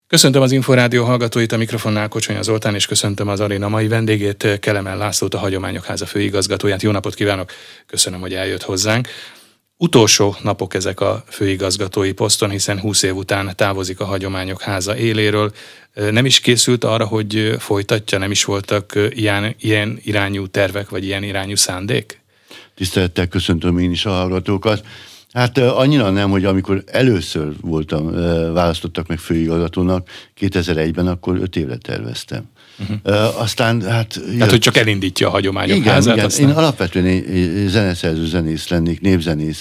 Köszöntöm az Inforádió hallgatóit, a mikrofonnál Kocsonya Zoltán, és köszöntöm az aréna mai vendégét, Kelemen Lászlót, a Hagyományok Háza főigazgatóját. Jó napot kívánok, köszönöm, hogy eljött hozzánk. Utolsó napok ezek a főigazgatói poszton, hiszen 20 év után távozik a Hagyományok Háza éléről. Nem is készült arra, hogy folytatja, nem is voltak ilyen irányú tervek, vagy ilyen irányú szándék? Tisztelettel köszöntöm én is a hallgatókat. Hát annyira nem, hogy amikor először választottak meg főigazgatónak 2001-ben, akkor 5 évre terveztem. Aztán hát... Tehát, hogy csak elindítja a Hagyományok Házát? Igen, aztán... én alapvetően egy zeneszerző zenész lennék, népzenész.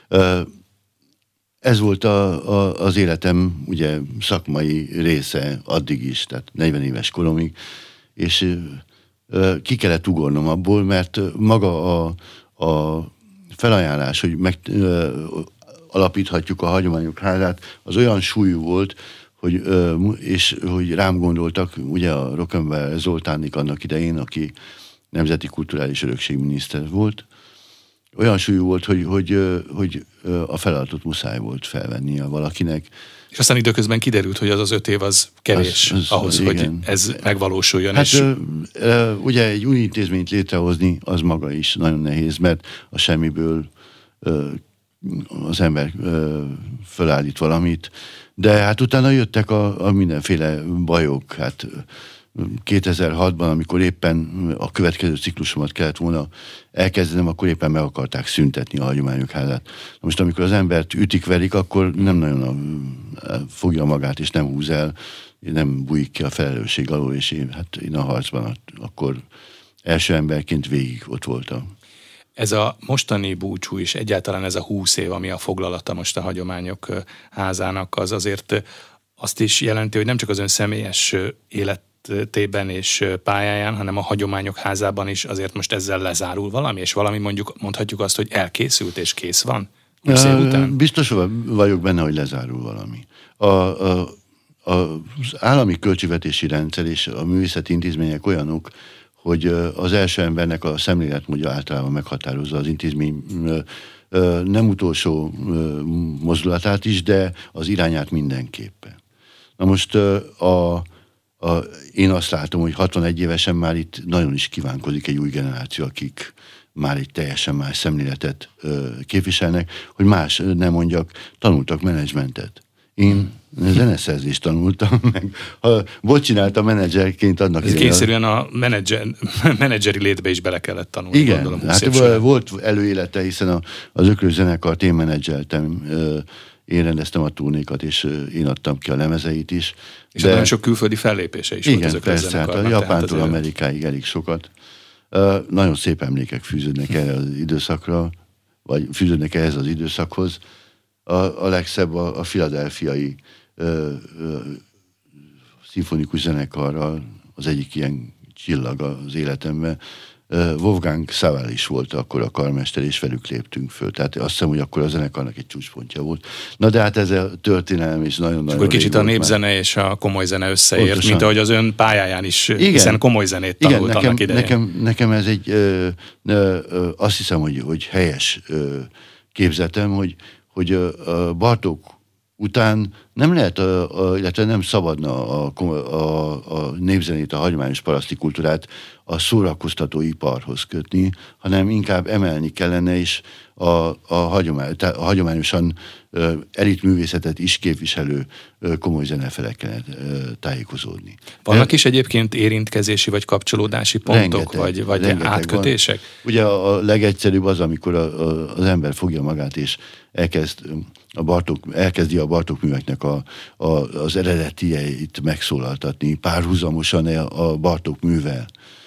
Ez volt az életem ugye szakmai része addig is, tehát 40 éves koromig, és ki kellett ugornom abból, mert maga a felajánlás, hogy alapíthatjuk a Hagyományok Házát, az olyan súlyú volt, hogy rám gondoltak, ugye a Rockenberg Zoltánik annak idején, aki nemzeti kulturális örökségminiszter volt, olyan súlyú volt, hogy a feladatot muszáj volt felvennie valakinek. És aztán időközben kiderült, hogy az 5 év az kevés ahhoz, igen, hogy ez megvalósuljon. Hát és... ugye egy új intézményt létrehozni, az maga is nagyon nehéz, mert a semmiből az ember fölállít valamit, de hát utána jöttek a mindenféle bajok, hát 2006-ban, amikor éppen a következő ciklusomat kellett volna elkezdenem, akkor éppen meg akarták szüntetni a Hagyományok Házát. Most amikor az embert ütik-verik, akkor nem nagyon fogja magát, és nem húz el, nem bújik ki a felelősség alól, és én a harcban akkor első emberként végig ott voltam. Ez a mostani búcsú is, egyáltalán ez a 20 év, ami a foglalata most a Hagyományok Házának, az azért azt is jelenti, hogy nem csak az ön személyes életében és pályáján, hanem a Hagyományok Házában is azért most ezzel lezárul valami, és valami mondhatjuk azt, hogy elkészült és kész van 20 év után? Biztos vagyok benne, hogy lezárul valami. Az állami költségvetési rendszer és a művészeti intézmények olyanok, hogy az első embernek a szemléletmódja általában meghatározza az intézmény nem utolsó mozdulatát is, de az irányát mindenképpen. Na most én azt látom, hogy 61 évesen már itt nagyon is kívánkozik egy új generáció, akik már egy teljesen más szemléletet képviselnek, hogy más nem mondjak, tanultak menedzsmentet. Én zeneszerzést tanultam meg. Volt csináltam menedzserként annak idején. Kényszerűen a menedzseri létbe is bele kellett tanulni. Igen, gondolom, hát volt előélete, hiszen az Ökrös zenekart én menedzseltem, én rendeztem a turnékat, és én adtam ki a lemezeit is. És nagyon sok külföldi fellépése is volt az Ökrös zenekarnak. Igen, persze, hát a Japántól Amerikáig elég sokat. Nagyon szép emlékek fűződnek erre az időszakra, vagy fűződnek ehhez az időszakhoz. A legszebb a Philadelphiai szimfonikus zenekarral, az egyik ilyen csillag az életemben. Wolfgang Szaval is volt akkor a karmester, és velük léptünk föl. Tehát azt hiszem, hogy akkor a zenekarnak egy csúcspontja volt. Na de hát ez a történelem is nagyon-nagyon... Akkor kicsit a népzene már. És a komoly zene összeért, pontosan. Mint ahogy az ön pályáján is, igen, hiszen komoly zenét tanult, igen, annak idején. Nekem ez egy, azt hiszem, hogy helyes képzetem, hogy Bartók után nem lehet, illetve nem szabadna a népzenét, a hagyományos paraszti kultúrát a szórakoztató iparhoz kötni, hanem inkább emelni kellene, és a hagyományosan elitművészetet is képviselő komoly zenefelekkel tájékozódni. Vannak is egyébként érintkezési vagy kapcsolódási pontok, vagy átkötések? Van. Ugye a legegyszerűbb az, amikor az ember fogja magát, és elkezdi a Bartók műveknek az eredetieit megszólaltatni, párhuzamosan a Bartók művel.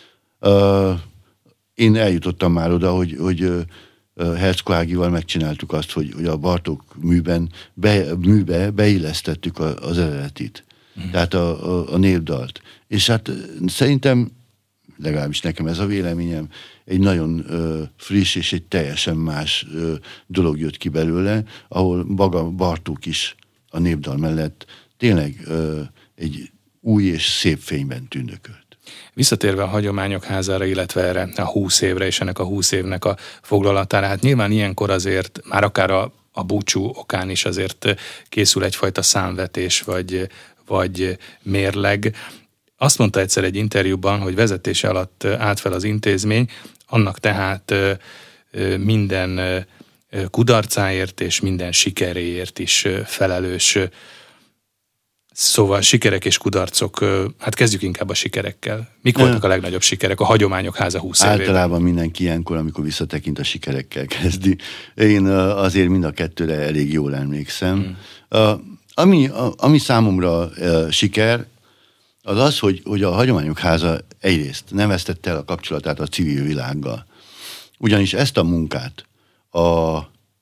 Én eljutottam már oda, hogy Herczko Ágival megcsináltuk azt, hogy a Bartók műbe beillesztettük az eredetit, tehát a népdalt. És hát szerintem, legalábbis nekem ez a véleményem, egy nagyon friss és egy teljesen más dolog jött ki belőle, ahol maga Bartók is a népdal mellett tényleg egy új és szép fényben tündökölt. Visszatérve a Hagyományok Házára, illetve erre a 20 évre és ennek a 20 évnek a foglalatára, hát nyilván ilyenkor azért már akár a búcsú okán is azért készül egyfajta számvetés, vagy vagy mérleg. Azt mondta egyszer egy interjúban, hogy vezetése alatt állt fel az intézmény, annak tehát minden kudarcáért és minden sikeréért is felelős. Szóval sikerek és kudarcok, hát kezdjük inkább a sikerekkel. Mik voltak a legnagyobb sikerek a Hagyományok Háza 20 évében? Általában mindenki ilyenkor, amikor visszatekint, a sikerekkel kezdi. Én azért mind a kettőre elég jól emlékszem. Ami számomra siker, az az, hogy a Hagyományok Háza egyrészt nem vesztette el a kapcsolatát a civil világgal. Ugyanis ezt a munkát a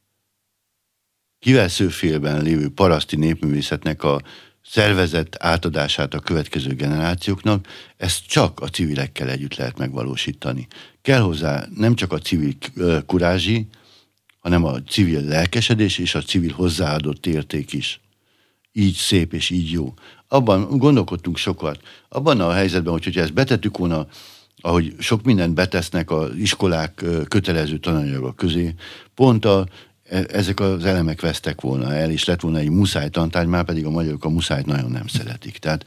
Kiveszőfélben lévő paraszti népművészetnek a szervezett átadását a következő generációknak, ezt csak a civilekkel együtt lehet megvalósítani. Kell hozzá nem csak a civil kurázsi, hanem a civil lelkesedés és a civil hozzáadott érték is. Így szép és így jó. Abban gondolkodtunk sokat. Abban a helyzetben, hogyha ezt betettük volna, ahogy sok mindent betesznek az iskolák kötelező tananyagok közé, pont ezek az elemek vesztek volna el, és lett volna egy muszáj tantárgy, már pedig a magyarok a muszájt nagyon nem szeretik. Tehát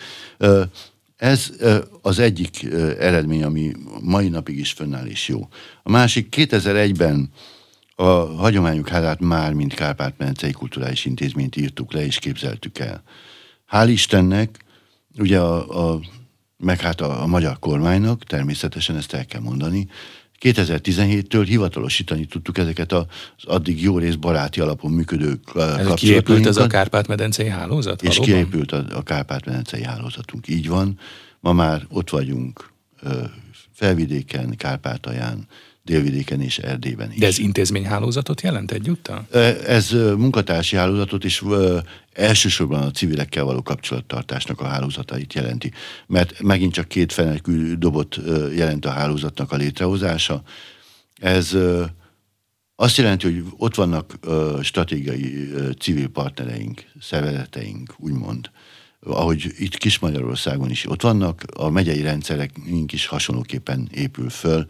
ez az egyik eredmény, ami mai napig is fönnáll és jó. A másik, 2001-ben a Hagyományok Házát már, mint Kárpát-medencei Kulturális Intézményt írtuk le és képzeltük el. Hál' Istennek, ugye meg hát a magyar kormánynak, természetesen ezt el kell mondani, 2017-től hivatalosítani tudtuk ezeket az addig jó rész baráti alapon működő kapcsolatainkat. Kiépült ez a Kárpát-medencei hálózat? És kiépült a Kárpát-medencei hálózatunk. Így van. Ma már ott vagyunk Felvidéken, Kárpátalján, Délvidéken és Erdélyben is. De ez intézményhálózatot jelent egyúttal? Ez munkatársi hálózatot, és elsősorban a civilekkel való kapcsolattartásnak a hálózatait jelenti. Mert megint csak két fenekű dobot jelent a hálózatnak a létrehozása. Ez azt jelenti, hogy ott vannak stratégiai civil partnereink, szervezeteink, úgymond. Ahogy itt Kis-Magyarországon is ott vannak, a megyei rendszerünk is hasonlóképpen épül föl.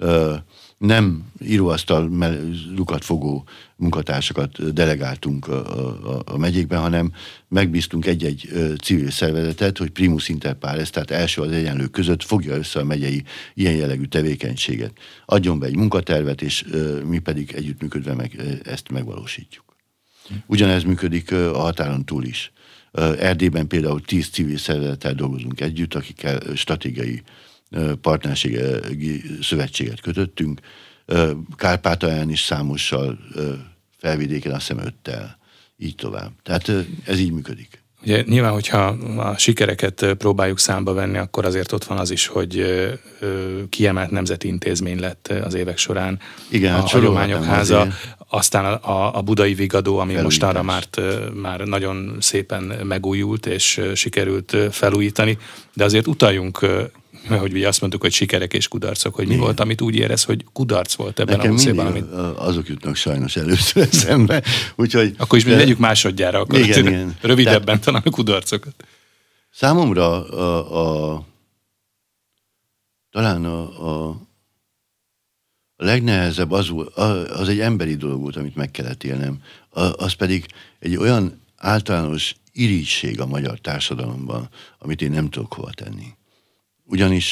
Nem íróasztal lukat fogó munkatársakat delegáltunk a megyékben, hanem megbíztunk egy-egy civil szervezetet, hogy primus inter pares, tehát első az egyenlő között fogja össze a megyei ilyen jellegű tevékenységet. Adjon be egy munkatervet, és mi pedig együttműködve ezt megvalósítjuk. Ugyanez működik a határon túl is. Erdélyben például 10 civil szervezettel dolgozunk együtt, akikkel stratégiai partnerségi szövetséget kötöttünk. Kárpátalján is számossal, Felvidéken azt hiszem 5-tel, így tovább. Tehát ez így működik. Ugye nyilván, hogyha a sikereket próbáljuk számba venni, akkor azért ott van az is, hogy kiemelt nemzeti intézmény lett az évek során. Igen, a Hagyományok Háza, aztán a Budai Vigadó, ami mostanra már nagyon szépen megújult, és sikerült felújítani, de azért utaljunk, hogy ugye azt mondtuk, hogy sikerek és kudarcok, hogy mi igen. volt, amit úgy érez, hogy kudarc volt ebben nekem a 20 évben. Amit... azok jutnak sajnos először eszembe, úgyhogy... Akkor is vegyük másodjára, akkor igen. rövidebben talán a kudarcokat. Számomra talán a legnehezebb az egy emberi dolog volt, amit meg kellett élnem. Az pedig egy olyan általános irigység a magyar társadalomban, amit én nem tudok hova tenni. Ugyanis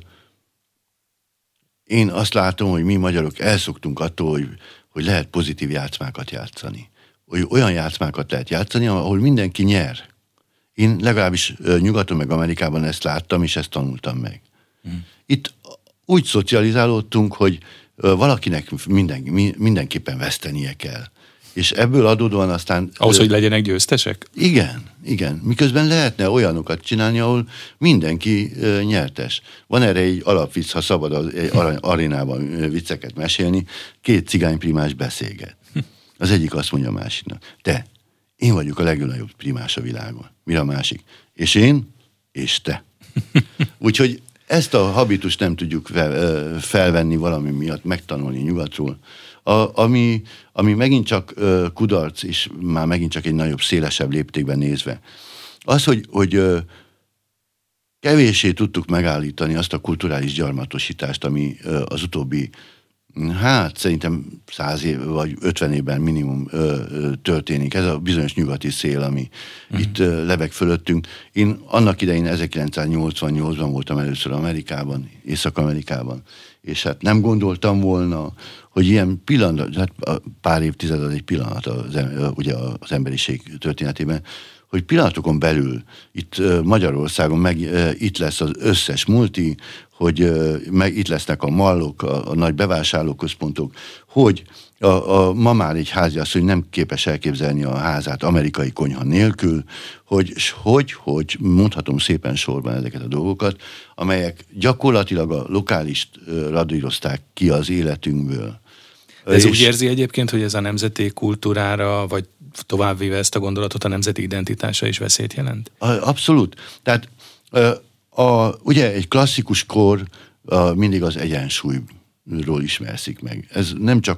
én azt látom, hogy mi magyarok elszoktunk attól, hogy lehet pozitív játszmákat játszani. Hogy olyan játszmákat lehet játszani, ahol mindenki nyer. Én legalábbis Nyugaton meg Amerikában ezt láttam, és ezt tanultam meg. Itt úgy szocializálódtunk, hogy valakinek mindenképpen vesztenie kell. És ebből adódóan aztán... Ahhoz, hogy legyenek győztesek? Igen. Miközben lehetne olyanokat csinálni, ahol mindenki nyertes. Van erre egy alapvicc, ha szabad az arénában vicceket mesélni, 2 cigányprimás beszélget. Az egyik azt mondja a másiknak, te, én vagyok a legnagyobb primás a világon. Mire a másik? És én, és te. Úgyhogy ezt a habitust nem tudjuk felvenni valami miatt, megtanulni nyugatról. Ami megint csak kudarc, és már megint csak egy nagyobb, szélesebb léptékben nézve. Az, hogy kevéssé tudtuk megállítani azt a kulturális gyarmatosítást, ami az utóbbi Hát szerintem 100 év vagy 50 évben minimum történik. Ez a bizonyos nyugati szél, ami itt lebeg fölöttünk. Én annak idején 1988-ban voltam először Amerikában, Észak-Amerikában, és hát nem gondoltam volna, hogy ilyen pillanat, hát pár évtized az egy pillanat ugye az emberiség történetében, hogy pillanatokon belül itt Magyarországon itt lesz az összes multi, hogy itt lesznek a mallok, a nagy bevásárlóközpontok, hogy ma már egy háziasszony nem képes elképzelni a házát amerikai konyha nélkül, hogy mondhatom szépen sorban ezeket a dolgokat, amelyek gyakorlatilag a lokálist radírozták ki az életünkből. Ez úgy érzi egyébként, hogy ez a nemzeti kultúrára, vagy továbbvéve ezt a gondolatot, a nemzeti identitásra is veszélyt jelent? Abszolút. Tehát ugye egy klasszikus kor mindig az egyensúlyról ismerszik meg. Ez nem csak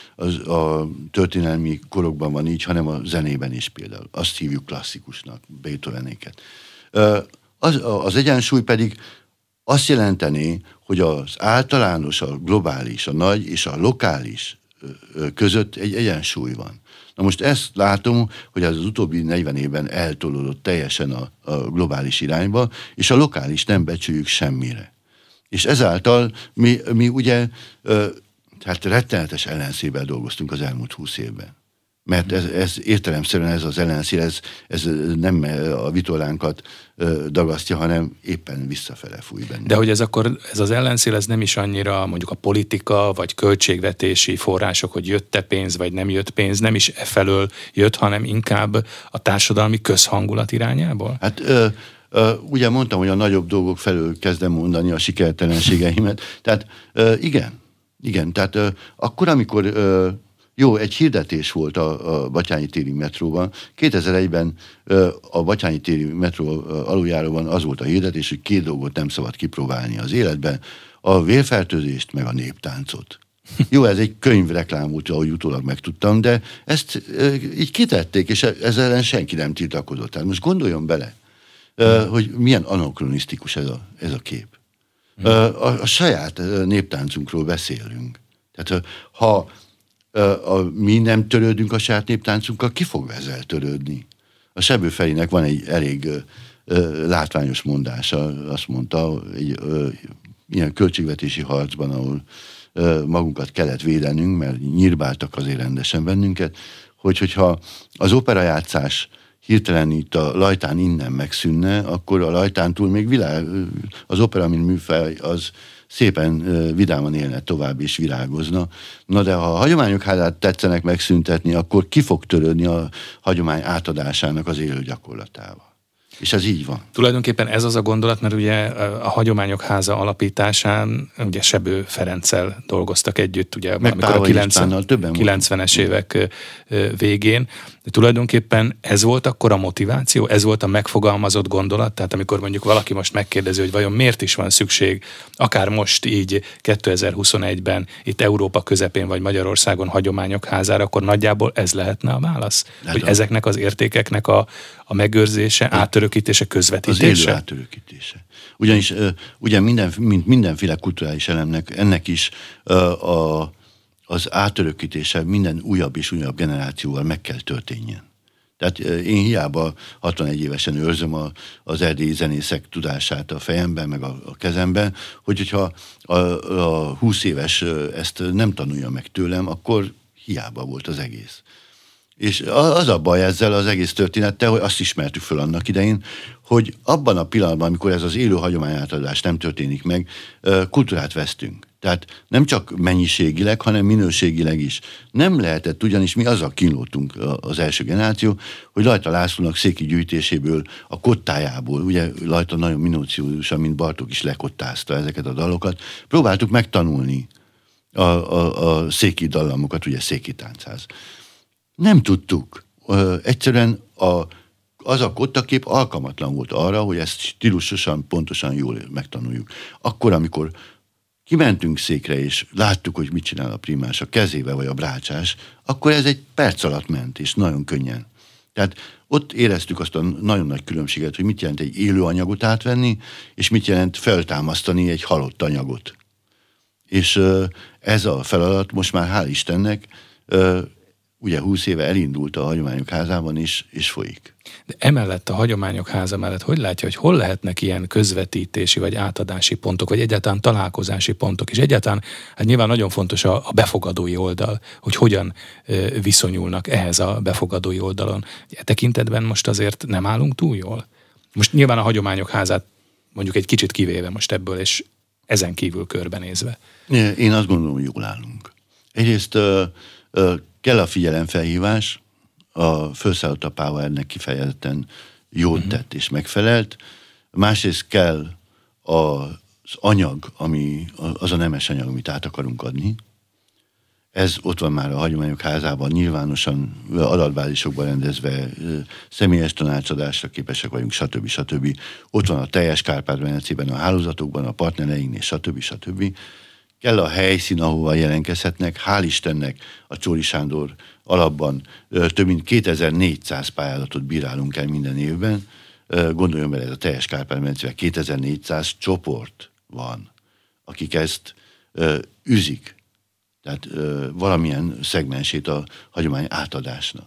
a történelmi korokban van így, hanem a zenében is például. Azt hívjuk klasszikusnak, Beethovenéket. Az egyensúly pedig azt jelenteni, hogy az általános, a globális, a nagy és a lokális között egy egyensúly van. Na most ezt látom, hogy az utóbbi 40 évben eltolódott teljesen a globális irányba, és a lokális nem becsüljük semmire. És ezáltal mi ugye hát rettenetes ellenszével dolgoztunk az elmúlt 20 évben. Mert ez értelemszerűen ez az ellenszél, ez nem a vitorlánkat dagasztja, hanem éppen visszafele fúj benne. De hogy ez az ellenszél, ez nem is annyira mondjuk a politika, vagy költségvetési források, hogy jött-e pénz, vagy nem jött pénz, nem is felől jött, hanem inkább a társadalmi közhangulat irányából? Hát ugye mondtam, hogy a nagyobb dolgok felől kezdem mondani a sikertelenségeimet. Tehát igen, tehát akkor, amikor egy hirdetés volt a Batthyány téri metróban. 2001-ben a Batthyány téri metró aluljáróban az volt a hirdetés, hogy 2 dolgot nem szabad kipróbálni az életben, a vérfertőzést meg a néptáncot. Jó, ez egy könyvreklám volt, ahogy utólag megtudtam, de ezt így kitették, és ezzel ellen senki nem tiltakozott. Tehát most gondoljon bele, hogy milyen anakronisztikus ez a kép. A saját néptáncunkról beszélünk. Tehát ha mi nem törődünk a saját néptáncunkkal, ki fog ezzel törődni? A Sebő Ferinek van egy elég látványos mondása, azt mondta, egy ilyen költségvetési harcban, ahol magunkat kellett védenünk, mert nyírbáltak azért rendesen bennünket, hogyha az operajátszás hirtelen itt a Lajtán innen megszűnne, akkor a Lajtán túl még az opera, mint műfaj, az szépen vidáman élne tovább és virágozna. Na de ha a hagyományok házát tetszenek megszüntetni, akkor ki fog törődni a hagyomány átadásának az élő gyakorlatával. És ez így van. Tulajdonképpen ez az a gondolat, mert ugye a Hagyományok Háza alapításán ugye Sebő Ferenccel dolgoztak együtt, ugye amikor a 90-es évek végén. De tulajdonképpen ez volt akkor a motiváció, ez volt a megfogalmazott gondolat, tehát amikor mondjuk valaki most megkérdezi, hogy vajon miért is van szükség, akár most így 2021-ben itt Európa közepén vagy Magyarországon Hagyományok Házára, akkor nagyjából ez lehetne a válasz? Hogy ezeknek az értékeknek a megőrzése, átörökítése, közvetítése? Az élő átörökítése. Ugyanis ugye mint mindenféle kulturális elemnek, ennek is az átörökítése minden újabb és újabb generációval meg kell történjen. Tehát én hiába 61 évesen őrzöm az erdélyi zenészek tudását a fejemben, meg a kezemben, hogyha a 20 éves ezt nem tanulja meg tőlem, akkor hiába volt az egész. És az a baj ezzel az egész történettel, hogy azt ismertük föl annak idején, hogy abban a pillanatban, amikor ez az élő hagyományátadás nem történik meg, kultúrát vesztünk. Tehát nem csak mennyiségileg, hanem minőségileg is. Nem lehetett, ugyanis mi azzal kínlódtunk az első generáció, hogy Lajta Lászlónak széki gyűjtéséből, a kottájából, ugye Lajta nagyon minúciózusan, mint Bartók is lekottázta ezeket a dalokat, próbáltuk megtanulni a széki dallamokat, ugye széki táncház. Nem tudtuk. Egyszerűen az a kottakép alkalmatlan volt arra, hogy ezt stílusosan, pontosan jól megtanuljuk. Akkor, amikor kimentünk székre, és láttuk, hogy mit csinál a primás a kezével, vagy a brácsás, akkor ez egy perc alatt ment, és nagyon könnyen. Tehát ott éreztük azt a nagyon nagy különbséget, hogy mit jelent egy élő anyagot átvenni, és mit jelent feltámasztani egy halott anyagot. És ez a feladat most már hál' Istennek ugye 20 éve elindult a Hagyományok Házában is, és folyik. De emellett a Hagyományok Háza mellett hogy látja, hogy hol lehetnek ilyen közvetítési vagy átadási pontok, vagy egyáltalán találkozási pontok, és egyáltalán hát nyilván nagyon fontos a befogadói oldal, hogy hogyan viszonyulnak ehhez a befogadói oldalon. E tekintetben most azért nem állunk túl jól? Most nyilván a Hagyományok Házát mondjuk egy kicsit kivéve most ebből, és ezen kívül körbenézve. Én azt gondolom, hogy jól állunk. Egyrészt kell a figyelemfelhívás, a felszállott a Power ennek kifejezetten jót tett és megfelelt. Másrészt kell az anyag, az a nemes anyag, amit át akarunk adni. Ez ott van már a Hagyományok Házában, nyilvánosan adatbázisokban rendezve, személyes tanácsadásra képesek vagyunk, stb. Ott van a teljes Kárpát-medencében, a hálózatokban, a partnereinknél, stb. Kell a helyszín, ahova jelentkezhetnek. Hál' Istennek a Csóri Sándor alapban több mint 2400 pályázatot bírálunk el minden évben. Gondoljon bele, ez a teljes Kárpát-medencében 2400 csoport van, akik ezt üzik. Tehát valamilyen szegmensét a hagyomány átadásnak.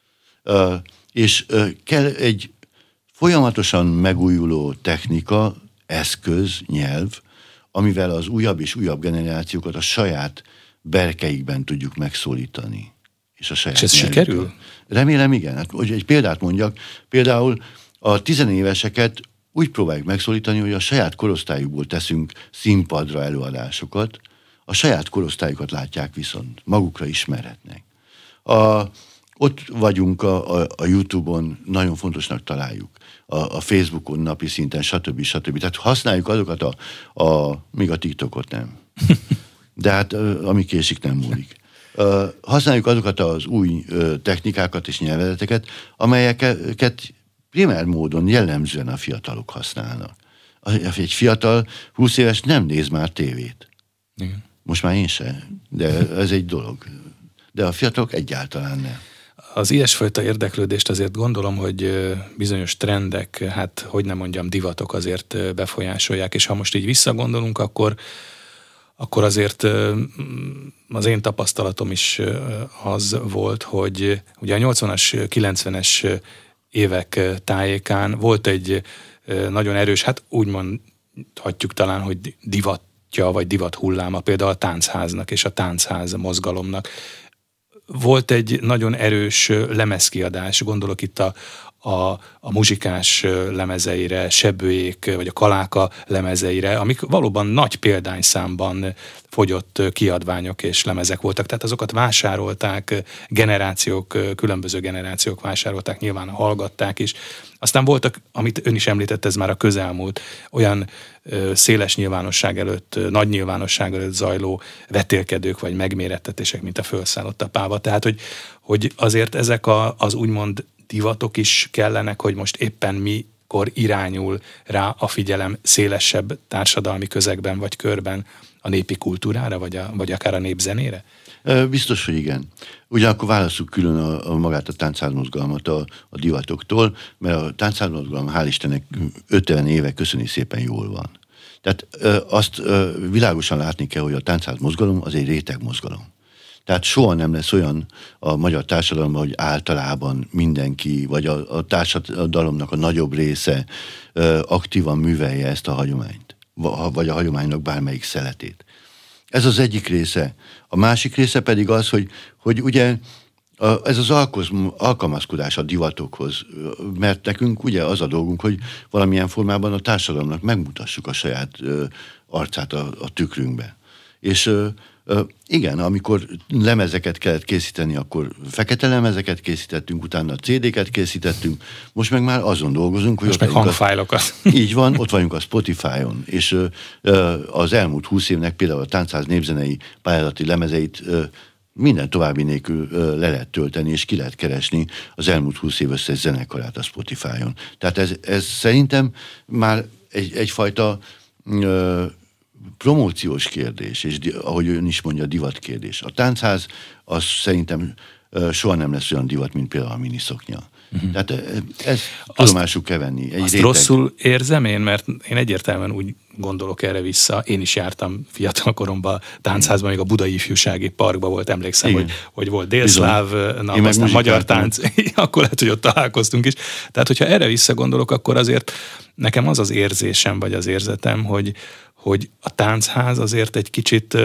És kell egy folyamatosan megújuló technika, eszköz, nyelv, amivel az újabb és újabb generációkat a saját berkeikben tudjuk megszólítani. És ez nyelvükön. Sikerül? Remélem, igen. Hát, hogy egy példát mondjak, például a 10 éveseket úgy próbáljuk megszólítani, hogy a saját korosztályukból teszünk színpadra előadásokat, a saját korosztályukat látják viszont, magukra ismerhetnek. Ott vagyunk a YouTube-on, nagyon fontosnak találjuk, a Facebookon napi szinten, stb. Tehát használjuk azokat még a TikTokot nem. De hát ami késik, nem múlik. Használjuk azokat az új technikákat és nyelvezeteket, amelyeket primer módon jellemzően a fiatalok használnak. Egy fiatal 20 éves nem néz már tévét. Igen. Most már én sem, de ez egy dolog. De a fiatalok egyáltalán nem. Az ilyesfajta érdeklődést azért gondolom, hogy bizonyos trendek, hát hogy nem mondjam, divatok azért befolyásolják, és ha most így visszagondolunk, akkor azért az én tapasztalatom is az volt, hogy ugye a 80-as, 90-es évek tájékán volt egy nagyon erős, hát úgy mondhatjuk talán, hogy divatja vagy divat hulláma például a táncháznak és a táncház mozgalomnak. Volt egy nagyon erős lemezkiadás, gondolok itt a muzsikás lemezeire, Sebőjék vagy a Kaláka lemezeire, amik valóban nagy példányszámban fogyott kiadványok és lemezek voltak, tehát azokat vásárolták, különböző generációk vásárolták, nyilván hallgatták is. Aztán voltak, amit ön is említett, ez már a közelmúlt, olyan széles nyilvánosság előtt, nagy nyilvánosság előtt zajló vetélkedők vagy megmérettetések, mint a Fölszállott a Páva. Tehát, hogy azért ezek az úgymond divatok is kellenek, hogy most éppen mikor irányul rá a figyelem szélesebb társadalmi közegben vagy körben a népi kultúrára, vagy akár a népzenére? Biztos, hogy igen. Ugyanakkor válasszuk külön magát a táncházmozgalmat a divatoktól, mert a táncházmozgalom hál' Istennek 50 éve köszöni szépen jól van. Tehát azt világosan látni kell, hogy a táncházmozgalom az egy rétegmozgalom. Tehát soha nem lesz olyan a magyar társadalomban, hogy általában mindenki, vagy a társadalomnak a nagyobb része aktívan művelje ezt a hagyományt, vagy a hagyománynak bármelyik szeletét. Ez az egyik része. A másik része pedig az, hogy ugye ez az alkalmazkodás a divatokhoz, mert nekünk ugye az a dolgunk, hogy valamilyen formában a társadalomnak megmutassuk a saját arcát a tükrünkbe. És igen, amikor lemezeket kellett készíteni, akkor fekete lemezeket készítettünk, utána CD-ket készítettünk, most meg már azon dolgozunk, hogy... Most meg hangfájlokat. Így van, ott vagyunk a Spotify-on, és az elmúlt 20 évnek például a Táncház népzenei pályázati lemezeit minden további nélkül le lehet tölteni, és ki lehet keresni az elmúlt 20 év összes zenekarát a Spotify-on. Tehát ez szerintem már egyfajta promóciós kérdés, és ahogy ön is mondja, divat kérdés. A táncház, az szerintem soha nem lesz olyan divat, mint például a miniszoknya. Tehát ezt tudomásul kell venni. Azt rosszul érzem én, mert én egyértelműen úgy gondolok erre vissza. Én is jártam fiatal koromban táncházban, még a Budai Ifjúsági Parkban volt, emlékszem, hogy volt délszláv nap, aztán magyar tánc, akkor lehet, hogy ott találkoztunk is. Tehát, hogyha erre visszagondolok, akkor azért nekem az az érzésem, vagy az érzetem, hogy a táncház azért egy kicsit,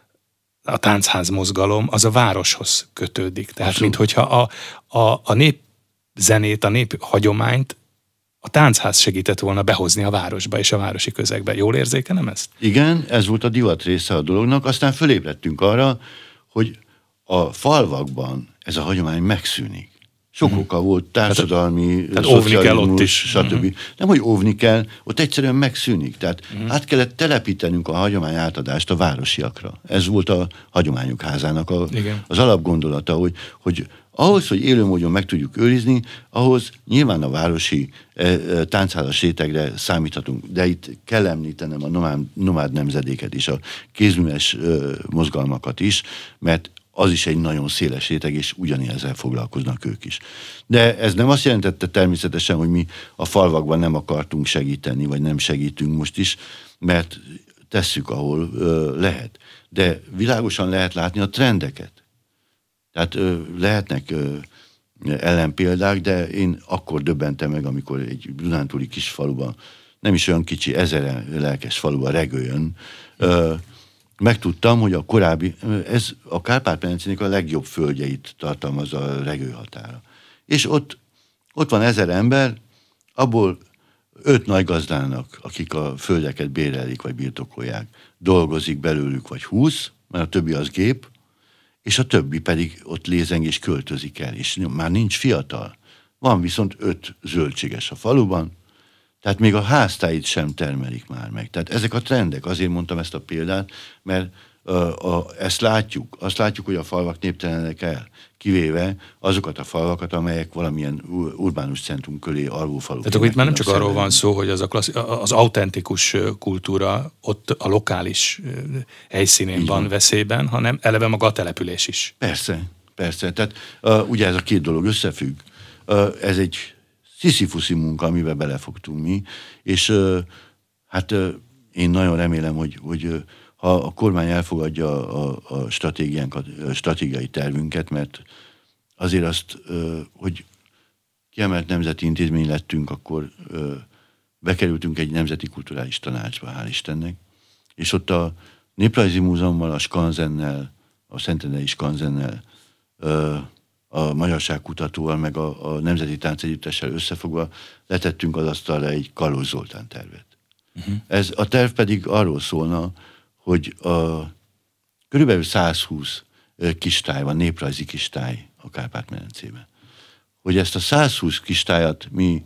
a táncház mozgalom az a városhoz kötődik. Tehát, minthogyha a népzenét, a néphagyományt a táncház segített volna behozni a városba és a városi közegbe. Jól érzékelem ezt? Igen, ez volt a divat része a dolognak, aztán fölébredtünk arra, hogy a falvakban ez a hagyomány megszűnik. Sok oka volt, társadalmi, szocializmus, stb. Nem, hogy óvni kell, ott egyszerűen megszűnik. Tehát át kellett telepítenünk a hagyomány átadást a városiakra. Ez volt a Hagyományok Házának az alapgondolata, hogy ahhoz, hogy élő módon meg tudjuk őrizni, ahhoz nyilván a városi táncházas rétegre számíthatunk, de itt kell említenem a nomád nemzedéket is, a kézműves mozgalmakat is, mert az is egy nagyon széles réteg, és ugyanezzel foglalkoznak ők is. De ez nem azt jelentette természetesen, hogy mi a falvakban nem akartunk segíteni, vagy nem segítünk most is, mert tesszük, ahol lehet. De világosan lehet látni a trendeket. Tehát lehetnek ellenpéldák, de én akkor döbbentem meg, amikor egy dunántúli kis faluban, nem is olyan kicsi, 1000 lelkes faluban, Regőjön, megtudtam, hogy a korábbi, ez a Kárpát-medencének a legjobb földjeit tartalmazza a Regő határa. És ott van 1000 ember, abból 5 nagy gazdának, akik a földeket bérelik vagy birtokolják, dolgozik belőlük vagy 20, mert a többi az gép, és a többi pedig ott lézeng és költözik el, és már nincs fiatal. Van viszont 5 zöldséges a faluban, tehát még a háztáit sem termelik már meg. Tehát ezek a trendek, azért mondtam ezt a példát, mert ezt látjuk. Azt látjuk, hogy a falvak néptelenek el, kivéve azokat a falvakat, amelyek valamilyen urbánus centrum köré alvófaluk. Tehát akkor itt már nem csak arról van szó, hogy az autentikus kultúra ott a lokális helyszínén van veszélyben, hanem eleve maga a település is. Persze. Tehát ugye ez a két dolog összefügg. Ez egy sziszifuszi munka, amiben belefogtunk mi, és hát én nagyon remélem, hogy ha a kormány elfogadja a stratégiai tervünket, mert azért azt, hogy kiemelt nemzeti intézmény lettünk, akkor bekerültünk egy nemzeti kulturális tanácsba, hál' Istennek, és ott a Néprajzi Múzeummal, a Skanzennel, a Szentendrei Skanzennel, a Magyarságkutatóval, meg a Nemzeti Táncegyüttessel összefogva letettünk az asztalra egy Kalóz Zoltán tervet. Ez a terv pedig arról szólna, hogy körülbelül 120 kistáj van, néprajzi kistáj a Kárpát-medencében. Hogy ezt a 120 kistájat mi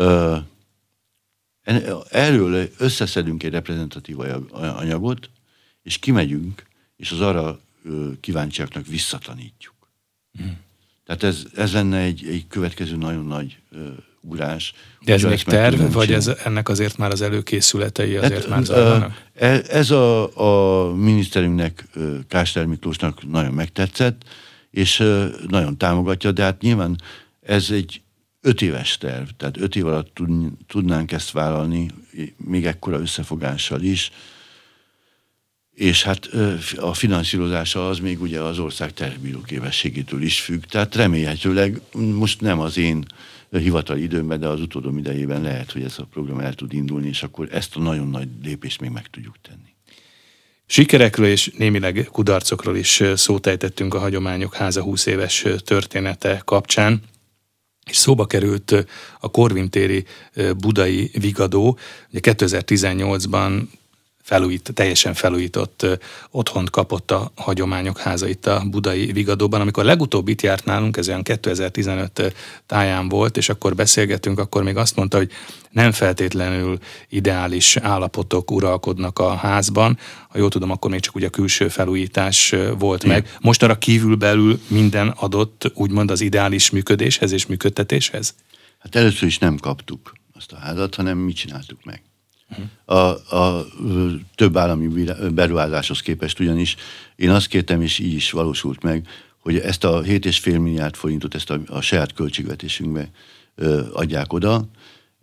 erről összeszedünk egy reprezentatív anyagot, és kimegyünk, és az arra kíváncsiaknak visszatanítjuk. Tehát ez lenne egy következő nagyon nagy ugrás. De ez még terv, vagy ennek azért már az előkészületei azért már zajlanak? Ez a miniszterünknek, Kásler Miklósnak nagyon megtetszett, és nagyon támogatja, de hát nyilván ez egy 5 éves terv, tehát 5 év alatt tudnánk ezt vállalni, még ekkora összefogással is, és hát a finanszírozása az még ugye az ország tervbíró képességétől is függ, tehát remélhetőleg most nem az én hivatali időmben, de az utódom idejében lehet, hogy ez a program el tud indulni, és akkor ezt a nagyon nagy lépést még meg tudjuk tenni. Sikerekről és némileg kudarcokról is szót ejtettünk a Hagyományok Háza 20 éves története kapcsán, és szóba került a Korvin-téri budai vigadó. Ugye 2018-ban teljesen felújított otthont kapott a Hagyományok Háza itt a budai vigadóban. Amikor legutóbb itt járt nálunk, ez olyan 2015 táján volt, és akkor beszélgettünk, akkor még azt mondta, hogy nem feltétlenül ideális állapotok uralkodnak a házban. Ha jól tudom, akkor még csak ugye a külső felújítás volt meg. Most arra kívül-belül minden adott, úgymond az ideális működéshez és működtetéshez? Hát először is nem kaptuk azt a házat, hanem mi csináltuk meg. A több állami beruházáshoz képest ugyanis én azt kértem, és így is valósult meg, hogy ezt a 7,5 milliárd forintot ezt a saját költségvetésünkbe adják oda,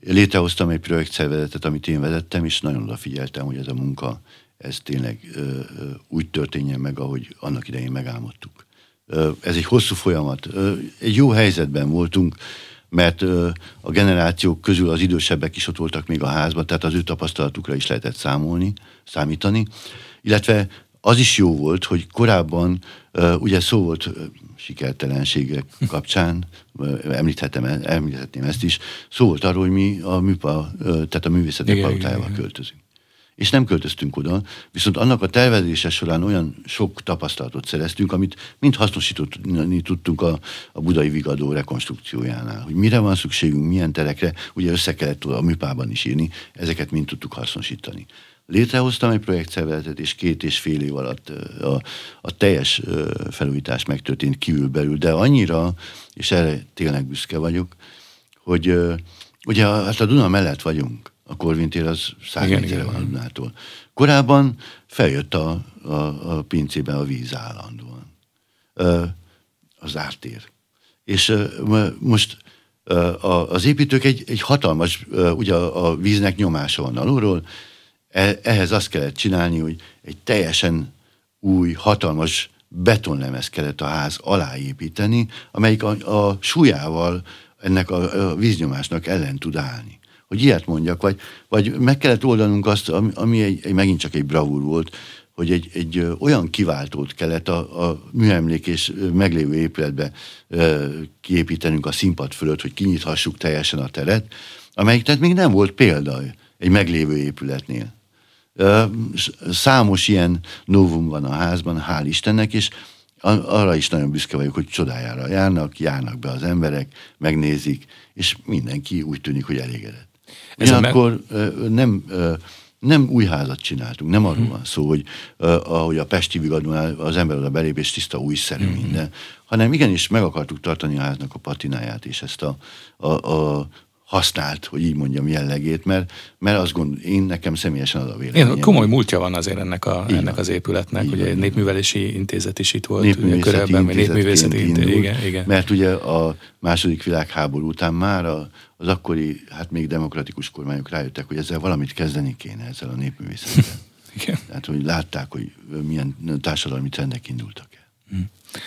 létrehoztam egy projektszervezetet, amit én vezettem, és nagyon odafigyeltem, hogy ez a munka, ez tényleg úgy történjen meg, ahogy annak idején megálmodtuk. Ez egy hosszú folyamat. Egy jó helyzetben voltunk, mert a generációk közül az idősebbek is ott voltak még a házban, tehát az ő tapasztalatukra is lehetett számítani. Illetve az is jó volt, hogy korábban ugye szó volt sikertelenségek kapcsán, említhetném ezt is, szó volt arról, hogy mi a műpa, tehát a művészetek palotájával költözünk. És nem költöztünk oda, viszont annak a tervezése során olyan sok tapasztalatot szereztünk, amit mind hasznosítani tudtunk a budai Vigadó rekonstrukciójánál. Hogy mire van szükségünk, milyen terekre, ugye össze kellett a műpában is írni, ezeket mind tudtuk hasznosítani. Létrehoztam egy projektszervezetet, és 2,5 év alatt a teljes felújítás megtörtént kívülbelül, de annyira, és erre tényleg büszke vagyok, hogy ugye hát a Duna mellett vagyunk, a Korvin tér az 100 méterre van a Dunától. Korábban feljött a pincében a víz állandóan. Az ártér. És most az építők egy hatalmas, ugye a víznek nyomása van alulról, ehhez azt kellett csinálni, hogy egy teljesen új, hatalmas betonlemez kellett a ház alá építeni, amelyik a súlyával ennek a víznyomásnak ellen tud állni. Hogy ilyet mondjak, vagy meg kellett oldanunk azt, ami megint csak egy bravúr volt, hogy egy olyan kiváltót kellett a műemlék és meglévő épületbe kiépítenünk a színpad fölött, hogy kinyithassuk teljesen a teret, amelyik tehát még nem volt példa egy meglévő épületnél. Számos ilyen novum van a házban, hál' Istennek, és arra is nagyon büszke vagyok, hogy csodájára járnak be az emberek, megnézik, és mindenki úgy tűnik, hogy elégedett. Ugyanakkor nem új házat csináltunk, nem arról van szó, hogy ahogy a Pesti Vigadónál az ember oda belép, és tiszta újszerű minden, hanem igenis meg akartuk tartani a háznak a patináját, és ezt a használt, hogy így mondjam, jellegét, mert azt én nekem személyesen az a véleményem. Komoly múltja van azért ennek az épületnek, ugye egy népművelési intézet is itt volt körülbelül, népművészeti intézet, igen. Mert ugye a második világháború után már az akkori, hát még demokratikus kormányok rájöttek, hogy ezzel valamit kezdeni kéne, ezzel a népművészettel. Igen. Tehát, hogy látták, hogy milyen társadalmi trendek indultak el.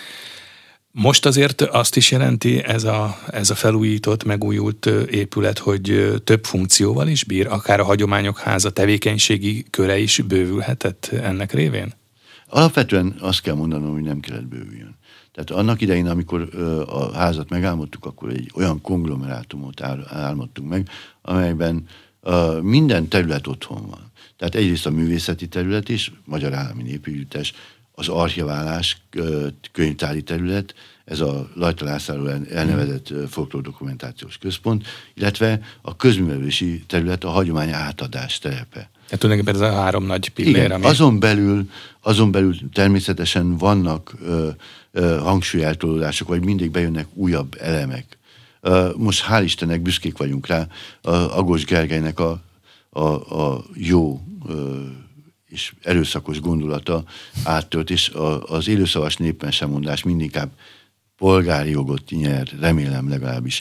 Most azért azt is jelenti ez a felújított, megújult épület, hogy több funkcióval is bír, akár a hagyományok háza tevékenységi köre is bővülhetett ennek révén? Alapvetően azt kell mondanom, hogy nem kellett bővüljön. Tehát annak idején, amikor a házat megálmodtuk, akkor egy olyan konglomerátumot álmodtunk meg, amelyben minden terület otthon van. Tehát egyrészt a művészeti terület is, Magyar Állami Népegyüttes, az archiválás könyvtári terület, ez a Lajta Lászlóról elnevezett folklórdokumentációs központ, illetve a közművelési terület, a hagyomány átadás terepe. Tehát tulajdonképpen ez a 3 nagy pillér. Igen, ami... azon belül természetesen vannak hangsúlyeltolódások, vagy mindig bejönnek újabb elemek. Most hál' Istennek büszkék vagyunk rá, Agós Gergelynek a jó és erőszakos gondolata áttört, és az élőszavas népmesemondás mindinkább polgári jogot nyer, remélem legalábbis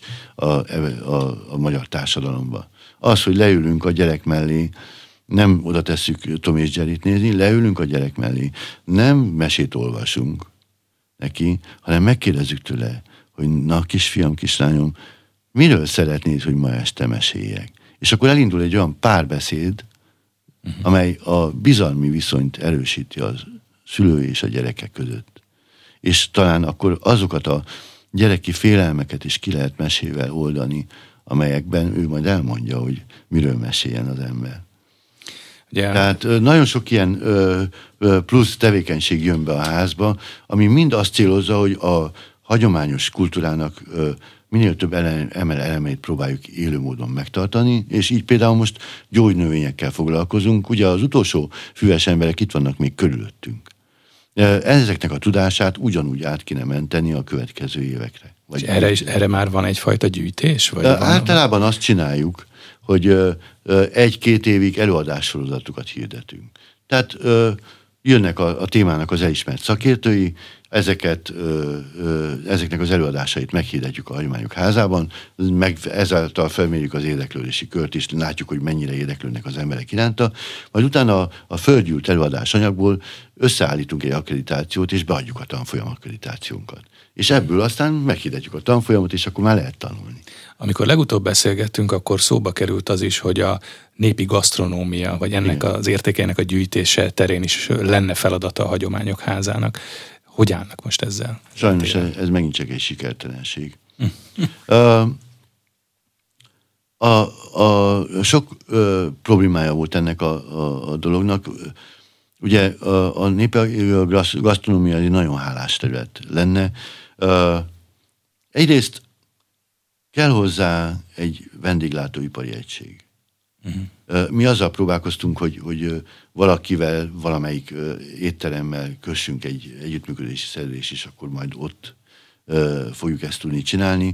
a magyar társadalomban. Az, hogy leülünk a gyerek mellé, nem oda tesszük Tom és Jerryt nézni, leülünk a gyerek mellé, nem mesét olvasunk neki, hanem megkérdezzük tőle, hogy na kisfiam, kislányom, miről szeretnéd, hogy ma este meséljek? És akkor elindul egy olyan párbeszéd, amely a bizalmi viszonyt erősíti a szülő és a gyerekek között. És talán akkor azokat a gyereki félelmeket is ki lehet mesével oldani, amelyekben ő majd elmondja, hogy miről meséljen az ember. Yeah. Tehát nagyon sok ilyen plusz tevékenység jön be a házba, ami mind azt célozza, hogy a hagyományos kultúrának minél több elemeit próbáljuk élő módon megtartani, és így például most gyógynövényekkel foglalkozunk. Ugye az utolsó füves emberek itt vannak még körülöttünk. Ezeknek a tudását ugyanúgy át kéne menteni a következő évekre. Vagy erre már van egyfajta gyűjtés? Vagy általában azt csináljuk, hogy 1-2 évig előadássorozatokat hirdetünk. Tehát jönnek a témának az elismert szakértői, ezeknek az előadásait meghirdetjük a Hagyományok Házában, ezáltal felmérjük az érdeklődési kört, és látjuk, hogy mennyire érdeklődnek az emberek iránta. Majd utána a földgyűlt előadás anyagból összeállítunk egy akkreditációt, és beadjuk a tanfolyam akkreditációnkat. És ebből aztán meghirdetjük a tanfolyamot, és akkor már lehet tanulni. Amikor legutóbb beszélgettünk, akkor szóba került az is, hogy a népi gasztronómia, vagy ennek az értékeinek a gyűjtése terén is lenne feladata a Hagyományok Házának. Hogy állnak most ezzel? Sajnos ez megint csak egy sikertelenség. Sok problémája volt ennek a dolognak. Ugye a népi gasztronómia egy nagyon hálás terület lenne. Egyrészt kell hozzá egy vendéglátóipari egység. Mi azzal próbálkoztunk, hogy valakivel, valamelyik étteremmel kössünk egy együttműködési szerződést, és akkor majd ott fogjuk ezt tudni csinálni.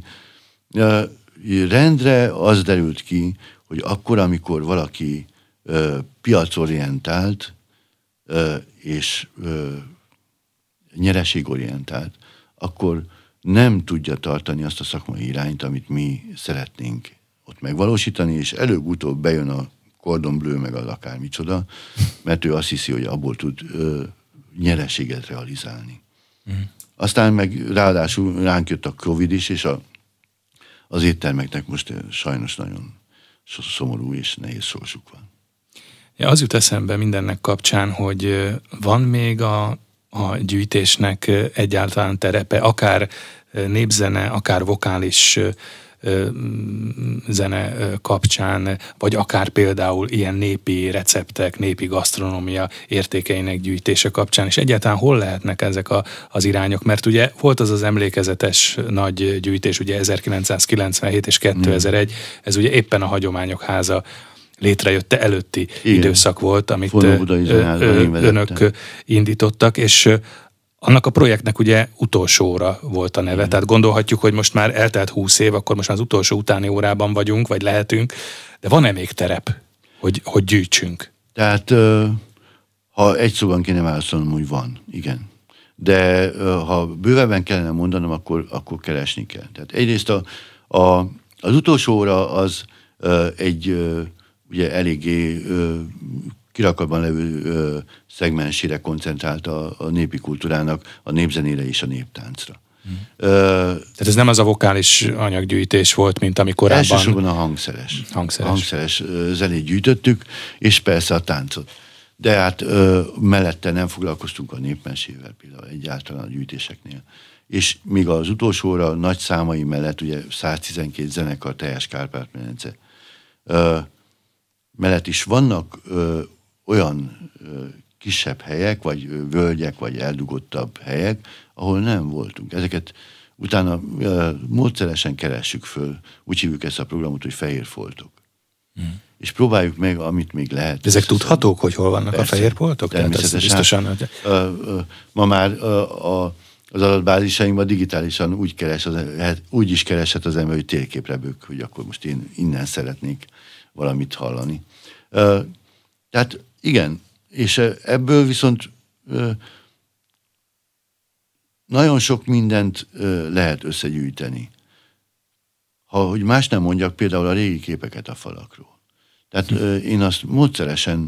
Rendre az derült ki, hogy akkor, amikor valaki piacorientált és nyereségorientált, akkor nem tudja tartani azt a szakmai irányt, amit mi szeretnénk ott megvalósítani, és előbb-utóbb bejön a cordon bleu meg az akármicsoda, mert ő azt hiszi, hogy abból tud nyereséget realizálni. Aztán meg ráadásul ránk jött a Covid is, és az éttermeknek most sajnos nagyon szomorú és nehéz sorsuk van. Ja, az jut eszembe mindennek kapcsán, hogy van még a gyűjtésnek egyáltalán terepe, akár népzene, akár vokális zene kapcsán, vagy akár például ilyen népi receptek, népi gasztronómia értékeinek gyűjtése kapcsán, és egyáltalán hol lehetnek ezek az irányok? Mert ugye volt az emlékezetes nagy gyűjtés, ugye 1997 és 2001, ez ugye éppen a Hagyományok Háza létrejötte előtti időszak volt, amit önök indítottak, és annak a projektnek ugye utolsó óra volt a neve, tehát gondolhatjuk, hogy most már eltelt 20 év, akkor most már az utolsó utáni órában vagyunk, vagy lehetünk, de van-e még terep, hogy gyűjtsünk? Tehát, ha egy szóban kéne válaszolnom, hogy van, igen. De ha bővebben kellene mondanom, akkor keresni kell. Tehát egyrészt az utolsó óra az egy ugye eléggé kirakatban levő szegmensére koncentrált a népi kultúrának, a népzenére és a néptáncra. Tehát ez nem az a vokális anyaggyűjtés volt, mint ami korábban... Elsősorban a hangszeres zenét gyűjtöttük, és persze a táncot. De hát mellette nem foglalkoztunk a népmesével, például egyáltalán a gyűjtéseknél. És még az utolsó óra nagy számai mellett, ugye 112 zenekar, teljes Kárpát-medence mellett is vannak olyan kisebb helyek, vagy völgyek, vagy eldugottabb helyek, ahol nem voltunk. Ezeket utána módszeresen keressük föl. Úgy hívjuk ezt a programot, hogy fehér foltok. És próbáljuk meg, amit még lehet. Ezek tudhatók, hogy hol vannak a fehér foltok? Természetesen. Biztosan, ma már az adatbázisainkban digitálisan úgy is kereshet az ember, hogy térképre bök, hogy akkor most én innen szeretnék valamit hallani. Tehát igen, és ebből viszont nagyon sok mindent lehet összegyűjteni. Hogy más nem mondjak, például a régi képeket a falakról. Tehát én azt módszeresen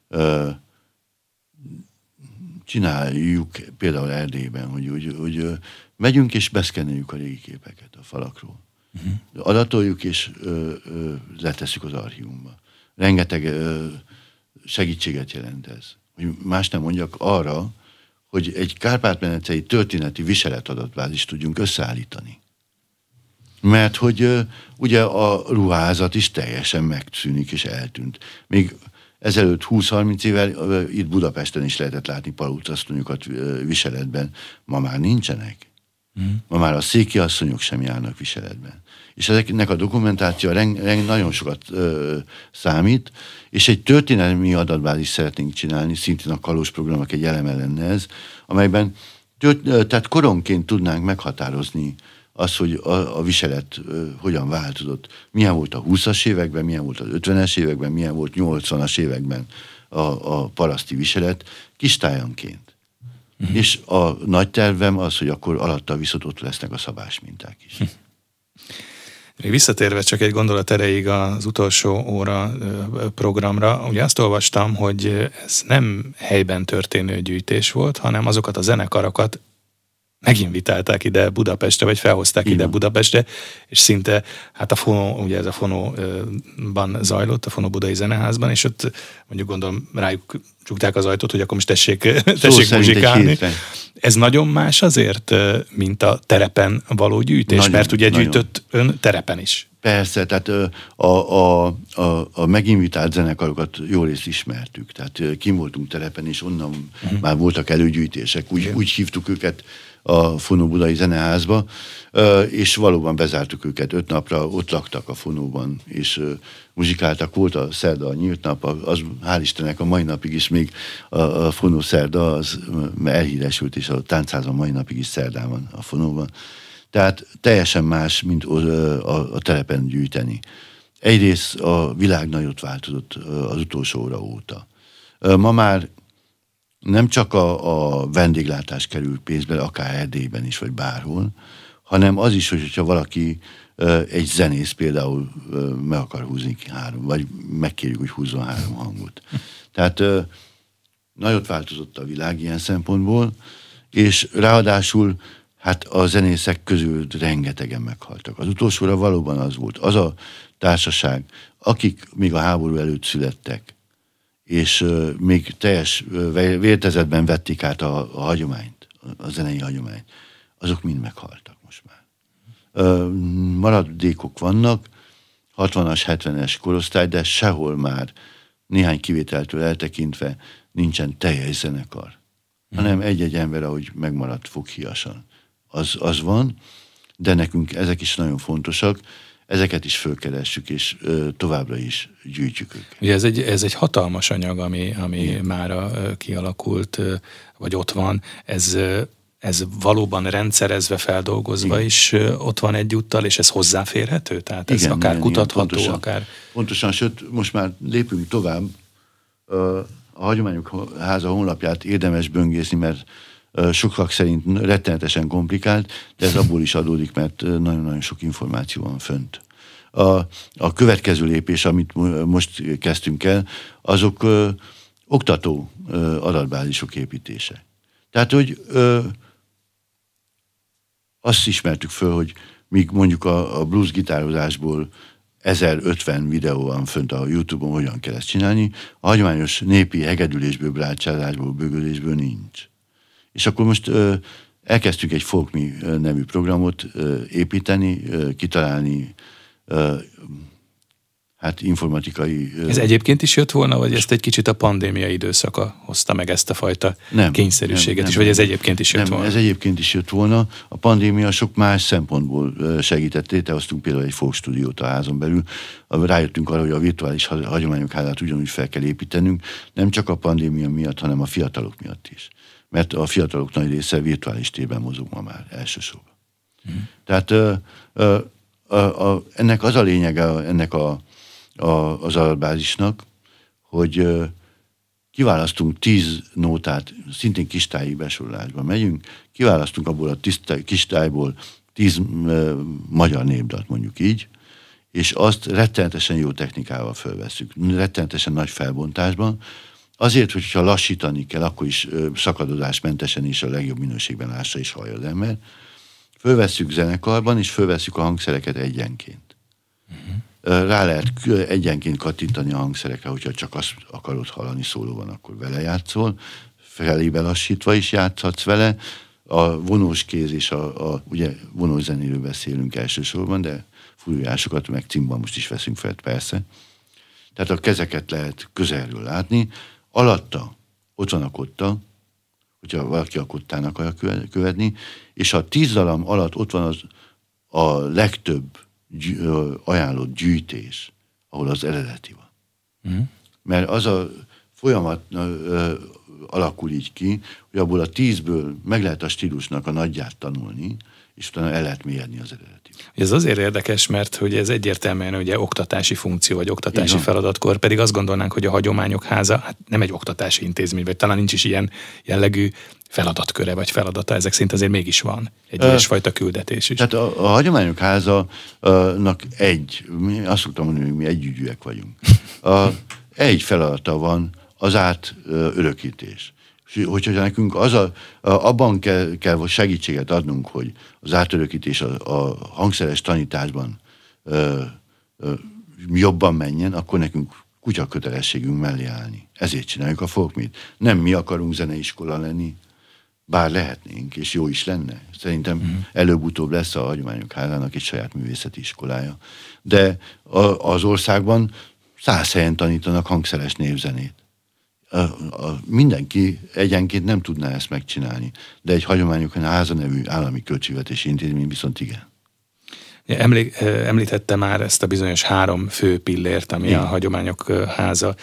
csináljuk például Erdélyben, hogy megyünk és beszkenneljük a régi képeket a falakról. Adatoljuk és letesszük az archívumba. Rengeteg segítséget jelent ez. Hogy más nem mondjak arra, hogy egy kárpát-medencei történeti viseletadatbázist tudjunk összeállítani. Mert hogy ugye a ruházat is teljesen megszűnik és eltűnt. Még ezelőtt 20-30 évvel itt Budapesten is lehetett látni palotasztonyokat viseletben. Ma már nincsenek. Ma már a széki asszonyok sem járnak viseletben. És ezeknek a dokumentáció nagyon sokat számít, és egy történelmi adatbázis szeretnénk csinálni, szintén a Kalóz programnak egy eleme lenne ez, amelyben tehát koronként tudnánk meghatározni azt, hogy a viselet hogyan változott. Milyen volt a 20-as években, milyen volt az 50-es években, milyen volt 80-as években a paraszti viselet, kistájanként. És a nagy tervem az, hogy akkor alatta viszont ott lesznek a szabásminták is. Még visszatérve csak egy gondolat erejéig az utolsó óra programra, ugye azt olvastam, hogy ez nem helyben történő gyűjtés volt, hanem azokat a zenekarokat meginvitálták ide Budapestre, vagy felhozták ide Budapestre, és szinte, hát a Fonó, ugye ez a Fonóban zajlott, a Fonó Budai Zeneházban, és ott mondjuk gondolom rájuk csukták az ajtót, hogy akkor most tessék muzsikálni. Ez nagyon más azért, mint a terepen való gyűjtés, nagyon, mert ugye gyűjtött ön terepen is. Persze, tehát a meginvitált zenekarokat jól részt ismertük, tehát kim voltunk terepen, és onnan már voltak előgyűjtések, úgy hívtuk őket a Fonó Budai Zeneházba, és valóban bezártuk őket 5 napra, ott laktak a Fonóban, és muzsikáltak. Volt a szerda, a nyílt nap, az hál' Istennek a mai napig is még a Fonó szerda, az elhíresült, és a táncházban mai napig is szerdán van a Fonóban. Tehát teljesen más, mint a terepen gyűjteni. Egyrészt a világ nagyot változott az utolsó óra óta. Ma már nem csak a vendéglátás kerül pénzbe, akár Erdélyben is, vagy bárhol, hanem az is, hogyha valaki, egy zenész például meg akar húzni 3, vagy megkérjük, hogy húzzon 3 hangot. Tehát nagyot változott a világ ilyen szempontból, és ráadásul hát a zenészek közül rengetegen meghaltak. Az utolsóra valóban az volt. Az a társaság, akik még a háború előtt születtek, és még teljes vértezetben vették át a hagyományt, a zenei hagyományt, azok mind meghaltak most már. Maradékok vannak, 60-as, 70-es korosztály, de sehol már néhány kivételtől eltekintve nincsen teljes zenekar, hanem egy-egy ember, ahogy megmaradt foghíjasan. Az van, de nekünk ezek is nagyon fontosak, ezeket is fölkeressük, és továbbra is gyűjtjük őket. Ugye ez egy hatalmas anyag, ami mára kialakult, vagy ott van. Ez valóban rendszerezve, feldolgozva is ott van egyúttal, és ez hozzáférhető? Tehát ez akár kutatható, pontosan, akár... Pontosan, sőt, most már lépünk tovább. A Hagyományok Háza honlapját érdemes böngészni, mert sokak szerint rettenetesen komplikált, de ez abból is adódik, mert nagyon-nagyon sok információ van fönt. A következő lépés, amit most kezdtünk el, azok oktató adatbázisok építése. Tehát, hogy azt ismertük föl, hogy míg mondjuk a blues gitározásból 1050 videó van fönt a YouTube-on, hogyan kell ezt csinálni, a hagyományos népi hegedülésből, brácsázásból, bögölésből nincs. És akkor most elkezdtük egy FolkMe nevű programot építeni, kitalálni, hát informatikai... Ez egyébként is jött volna, vagy ezt egy kicsit a pandémia időszaka hozta meg ezt a fajta kényszerűséget is, vagy ez egyébként is jött volna? Ez egyébként is jött volna. A pandémia sok más szempontból segített. Létrehoztunk például egy folk stúdiót a házon belül. Rájöttünk arra, hogy a virtuális hagyományok házát ugyanúgy fel kell építenünk, nem csak a pandémia miatt, hanem a fiatalok miatt is. Mert a fiatalok nagy része virtuális térben mozog ma már elsősorban. Tehát ennek az a lényege, ennek az adatbázisnak, hogy kiválasztunk 10 nótát, szintén kistáji besorolásban megyünk, kiválasztunk abból a kistájból 10 magyar népdalt, mondjuk így, és azt rettenetesen jó technikával fölvesszük, rettenetesen nagy felbontásban, azért, hogyha lassítani kell, akkor is szakadozásmentesen és a legjobb minőségben lássa és hallja az ember. Fölvesszük zenekarban, és fölvesszük a hangszereket egyenként. Rá lehet egyenként kattintani a hangszerekre, hogyha csak azt akarod hallani szólóban, akkor vele játszol, felébe lassítva is játszhatsz vele. A vonós kéz és ugye vonós zenéről beszélünk elsősorban, de fújójásokat meg cimbamust is veszünk fel, persze. Tehát a kezeket lehet közelről látni. Alatta ott van a kotta, hogyha valaki a kottának akarja követni, és a 10 dalam alatt ott van a legtöbb ajánlott gyűjtés, ahol az eredeti van. Mert az a folyamat alakul így ki, hogy abból a 10-ből meg lehet a stílusnak a nagyját tanulni, és utána el lehet mélyedni az eredeti. Ez azért érdekes, mert hogy ez egyértelműen ugye oktatási funkció, vagy oktatási feladatkor, pedig azt gondolnánk, hogy a Hagyományok Háza hát nem egy oktatási intézmény, vagy talán nincs is ilyen jellegű feladatköre vagy feladata, ezek szerint azért mégis van egy ilyesfajta küldetés is. Tehát a Hagyományok Házának mi azt szoktam mondani, hogy mi együgyűek vagyunk. Egy feladata van, az átörökítés. Hogyha nekünk abban kell segítséget adnunk, hogy az átörökítés a hangszeres tanításban jobban menjen, akkor nekünk kutya kötelességünk mellé állni. Ezért csináljuk a Folkmét. Nem mi akarunk zeneiskola lenni, bár lehetnénk, és jó is lenne. Szerintem előbb-utóbb lesz a Hagyományok Házának egy saját művészeti iskolája. De az országban 100 helyen tanítanak hangszeres népzenét. Mindenki egyenként nem tudná ezt megcsinálni, de egy Hagyományok Háza nevű állami költségvetési intézmény viszont igen. Említette már ezt a bizonyos 3 fő pillért, ami a Hagyományok Háza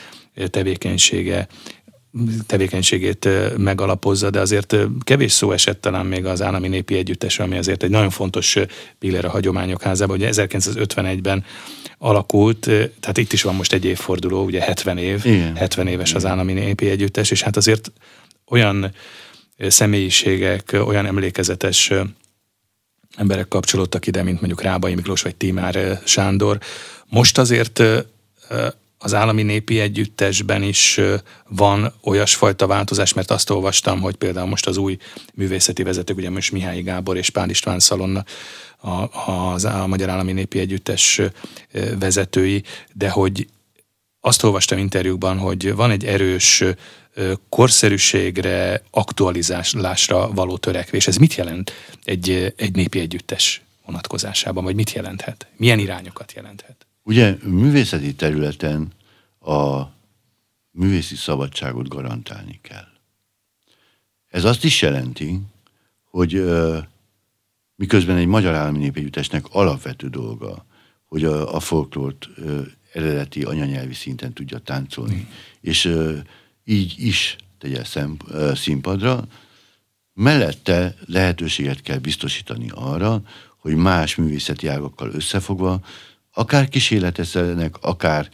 tevékenységét megalapozza, de azért kevés szó esett talán még az Állami Népi Együttesről, ami azért egy nagyon fontos pillér a Hagyományok Házában. Ugye 1951-ben alakult, tehát itt is van most egy évforduló, ugye 70 év, igen. 70 éves az Állami Népi Együttes, és hát azért olyan személyiségek, olyan emlékezetes emberek kapcsolódtak ide, mint mondjuk Rábai Miklós vagy Tímár Sándor. Most azért az Állami Népi Együttesben is van olyasfajta változás, mert azt olvastam, hogy például most az új művészeti vezetők, ugye most Mihály Gábor és Pál István Szalonna a Magyar Állami Népi Együttes vezetői, de hogy azt olvastam interjúkban, hogy van egy erős korszerűségre, aktualizálásra való törekvés. Ez mit jelent egy népi együttes vonatkozásában, vagy mit jelenthet? Milyen irányokat jelenthet? Ugye művészeti területen a művészi szabadságot garantálni kell. Ez azt is jelenti, hogy miközben egy Magyar Állami Népi Együttesnek alapvető dolga, hogy a folklórt eredeti anyanyelvi szinten tudja táncolni, és így is tegye színpadra, mellette lehetőséget kell biztosítani arra, hogy más művészeti ágakkal összefogva akár kísérletezzenek, akár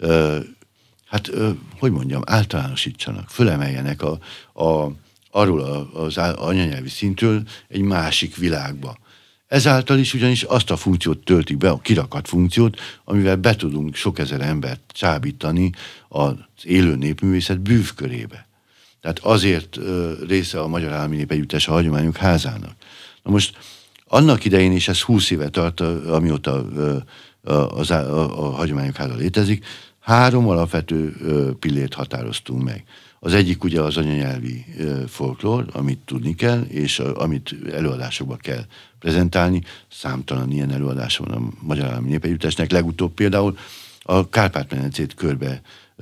általánosítsanak, fölemeljenek arról az anyanyelvi szintről egy másik világba. Ezáltal is ugyanis azt a funkciót töltik be, a kirakat funkciót, amivel be tudunk sok ezer embert csábítani az élő népművészet bűvkörébe. Tehát azért része a Magyar Állami Népi Együttes a Hagyományok Házának. Na most annak idején, és ez 20 éve tart, amióta a Hagyományok Háza létezik, 3 alapvető pillért határoztunk meg. Az egyik ugye az anyanyelvi folklór, amit tudni kell, és amit előadásokba kell prezentálni. Számtalan ilyen előadása van a Magyar Állami Népi Együttesnek. Legutóbb például a Kárpát-medencét körbe,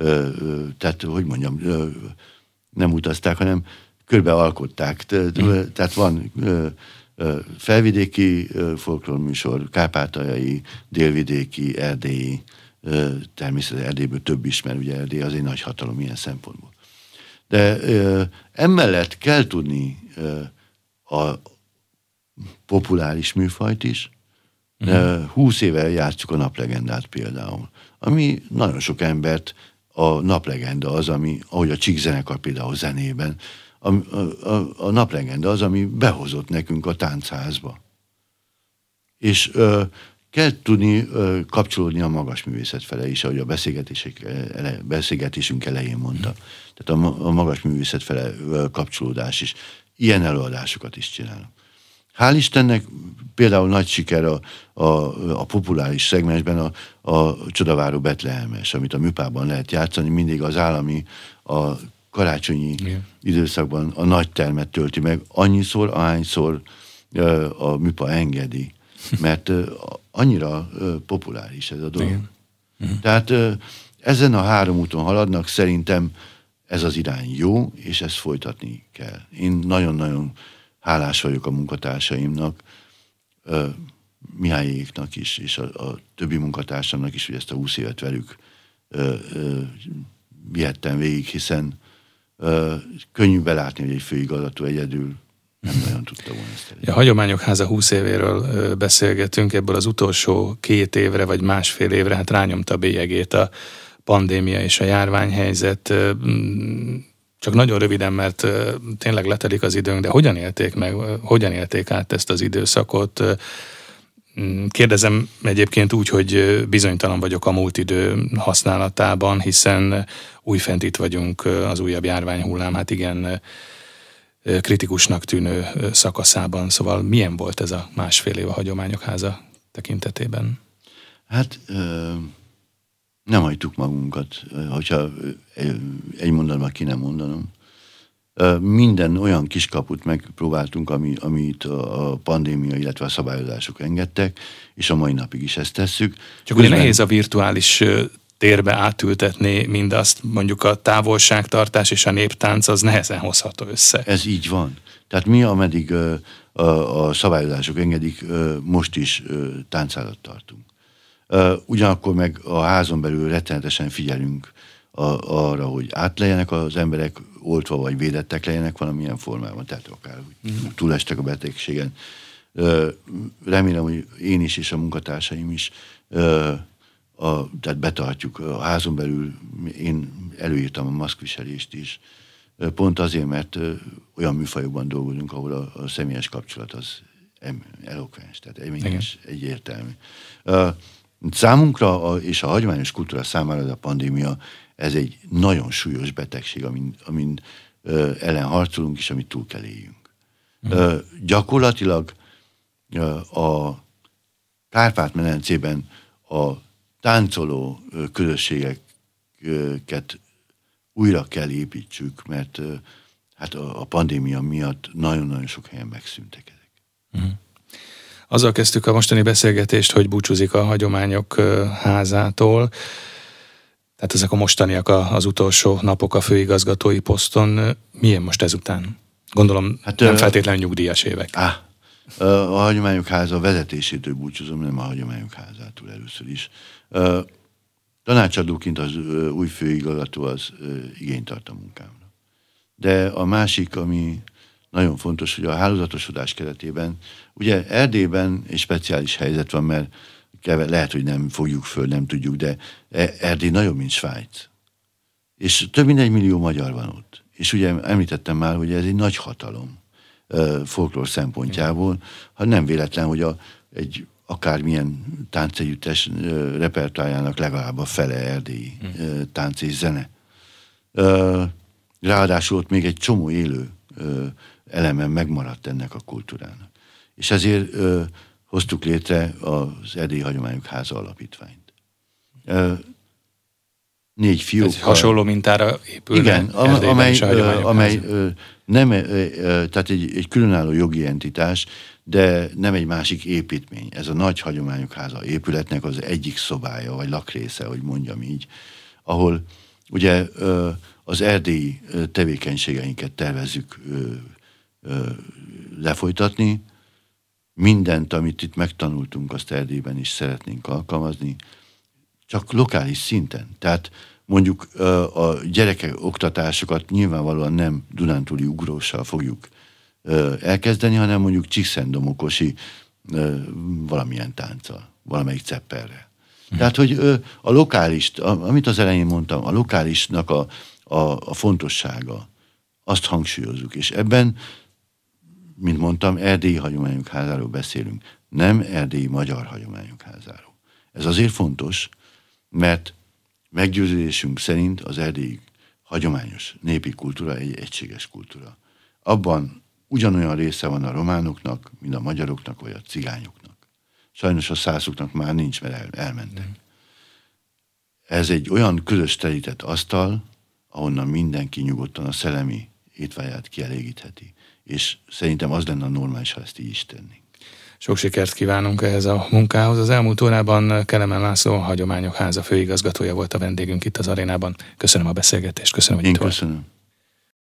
nem utazták, hanem körbe alkották. Tehát van felvidéki folklórműsor, kárpátaljai, délvidéki, erdélyi, természetesen Erdélyből több is, mert ugye Erdély az egy nagy hatalom ilyen szempontból. De emellett kell tudni a populáris műfajt is. 20 éve játsszuk a Naplegendát például, ami nagyon sok embert, a Naplegenda az, ami, ahogy a Csík zenekar például zenében, a Naplegenda az, ami behozott nekünk a táncházba. És kell tudni kapcsolódni a magas művészet fele is, ahogy a beszélgetésünk elején mondta. Tehát a magas művészet fele kapcsolódás is. Ilyen előadásokat is csinálunk. Hál' Istennek például nagy siker a populáris szegmensben a Csodaváró Betlehemes, amit a műpában lehet játszani, mindig az állami, a karácsonyi időszakban a nagy termet tölti meg, annyiszor, ahányszor a műpa engedi, mert annyira populáris ez a dolog. Tehát ezen a 3 úton haladnak, szerintem ez az irány jó, és ezt folytatni kell. Én nagyon-nagyon hálás vagyok a munkatársaimnak, Mihályéknak is, és a többi munkatársamnak is, hogy ezt a 20 évet velük vihettem végig, hiszen könnyű belátni, hogy egy főigazgató egyedül nem nagyon tudta volna ezt elérni. A Hagyományok Háza 20 évéről beszélgetünk, ebből az utolsó 2 évre, vagy másfél évre, hát rányomta a bélyegét a pandémia és a járványhelyzet. Csak nagyon röviden, mert tényleg letelik az időnk, de hogyan élték át ezt az időszakot? Kérdezem egyébként úgy, hogy bizonytalan vagyok a múlt idő használatában, hiszen újfent itt vagyunk az újabb járványhullám, hát igen, kritikusnak tűnő szakaszában. Szóval milyen volt ez a másfél év a Hagyományok Háza tekintetében? Hát nem hagytuk magunkat, hogyha egy mondatban ki nem mondanom. Minden olyan kiskaput megpróbáltunk, amit a pandémia, illetve a szabályozások engedtek, és a mai napig is ezt tesszük. Csak ugye nehéz a virtuális térbe átültetni mindazt, mondjuk a távolságtartás és a néptánc az nehezen hozható össze. Ez így van. Tehát mi, ameddig a szabályozások engedik, most is táncárat tartunk. Ugyanakkor meg a házon belül rettenetesen figyelünk arra, hogy átlegyenek az emberek oltva, vagy védettek legyenek valamilyen formában, tehát akár túlestek a betegségen. Remélem, hogy én is és a munkatársaim is tehát betartjuk a házon belül. Én előírtam a maszkviselést is, pont azért, mert olyan műfajokban dolgozunk, ahol a személyes kapcsolat az elokvens, tehát eményes, egyértelmű. Számunkra és a hagyományos kultúra számára ez a pandémia, ez egy nagyon súlyos betegség, amin ellen harcolunk, és amit túl kell éljünk. Gyakorlatilag a Kárpát-medencében a táncoló közösségeket újra kell építsük, mert hát a pandémia miatt nagyon-nagyon sok helyen megszűntek ezek. Azzal kezdtük a mostani beszélgetést, hogy búcsúzik a Hagyományok Házától. Tehát ezek a mostaniak az utolsó napok a főigazgatói poszton. Milyen most ezután? Gondolom nem feltétlenül nyugdíjas évek. A Hagyományok Háza vezetésétől búcsúzom, nem a Hagyományok Házától először is. Tanácsadóként az új főigazgató az igényt tart a munkámra. De a másik, ami nagyon fontos, hogy a hálózatosodás keretében, ugye Erdélyben egy speciális helyzet van, mert lehet, hogy nem fogjuk föl, nem tudjuk, de Erdély nagyobb, mint Svájc. És több mint 1 millió magyar van ott. És ugye említettem már, hogy ez egy nagy hatalom folklór szempontjából. Ha nem véletlen, hogy egy akármilyen táncegyüttes repertoárjának legalább a fele erdélyi tánc és zene. Ráadásul ott még egy csomó élő elemen megmaradt ennek a kultúrának. És ezért hoztuk létre az Erdélyi Hagyományok Háza alapítványt. 4 fiókkal. Hasonló mintára épülne. Igen, amely nem, tehát egy különálló jogi entitás, de nem egy másik építmény. Ez a Nagy Hagyományok Háza épületnek az egyik szobája, vagy lakrésze, hogy mondjam így, ahol ugye az erdélyi tevékenységeinket tervezzük lefolytatni. Mindent, amit itt megtanultunk, azt Erdélyben is szeretnénk alkalmazni, csak lokális szinten. Tehát mondjuk a gyerekek oktatásokat nyilvánvalóan nem dunántúli ugróssal fogjuk elkezdeni, hanem mondjuk csíkszentdomokosi valamilyen tánccal, valamelyik cepperrel. Tehát, hogy a lokális, amit az elején mondtam, a lokálisnak a fontossága, azt hangsúlyozzuk, és ebben, mint mondtam, Erdélyi Hagyományok Házáról beszélünk, nem Erdélyi Magyar Hagyományok Házáról. Ez azért fontos, mert meggyőződésünk szerint az erdélyi hagyományos népi kultúra egy egységes kultúra. Abban ugyanolyan része van a románoknak, mint a magyaroknak, vagy a cigányoknak. Sajnos a szászoknak már nincs, mert elmentek. Ez egy olyan közös telített asztal, ahonnan mindenki nyugodtan a szellemi étvágyát kielégítheti. És szerintem az lenne a normális, ha ezt így is tennénk. Sok sikert kívánunk ehhez a munkához. Az elmúlt órában Kelemen László, a Hagyományok Háza főigazgatója volt a vendégünk itt az arénában. Köszönöm a beszélgetést, köszönöm, hogy itt volt. Köszönöm.